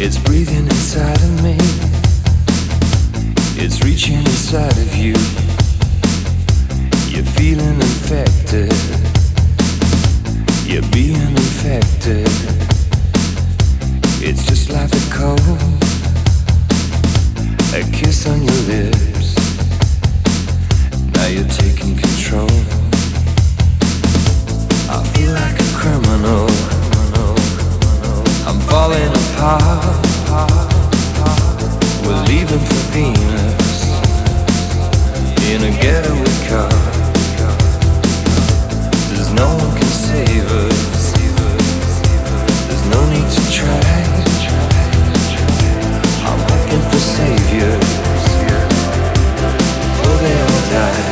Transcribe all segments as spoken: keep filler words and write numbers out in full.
It's breathing inside of me. It's reaching inside of you. You're feeling infected. You're being infected. It's just like the cold, a kiss on your lips. Now you're taking control. I feel like a criminal. I'm falling apart. We're leaving for Venus in a getaway car. There's no one can save us. There's no need to try. I'm looking for saviors before they all die.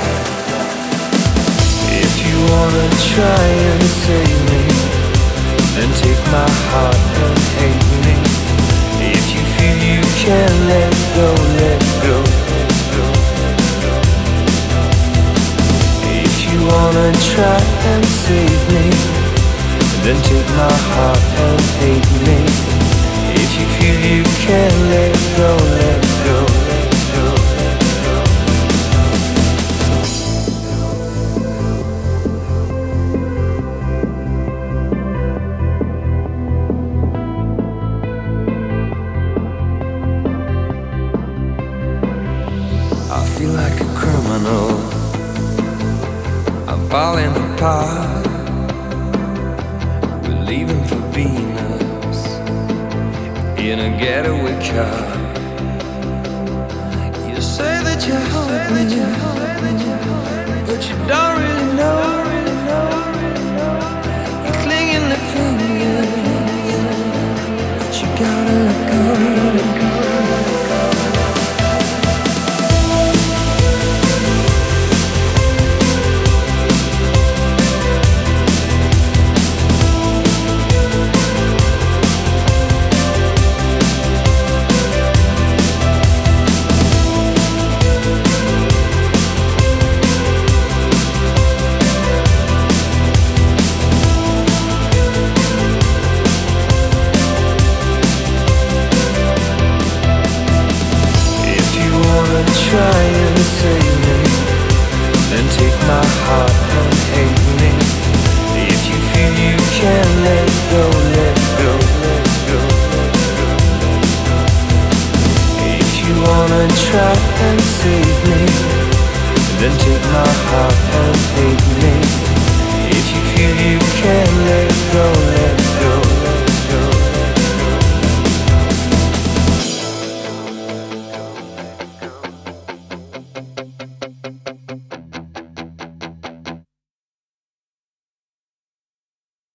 If you wanna try and save me, then take my heart and hate me. If you feel you can let go, let go, let go. If you wanna try and save me, then take my heart and hate me. If you feel you can let go, let go, let go, let go. I feel like a criminal. I'm falling apart. We're leaving for Venus in a getaway car. You say that you hope me, but you don't really know. You're clinging to fingers, but you gotta let go. Try and save me, then take my heart and hate me. If you feel you can let go, let go, let go, let go, let go. If you wanna try and save me, then take my heart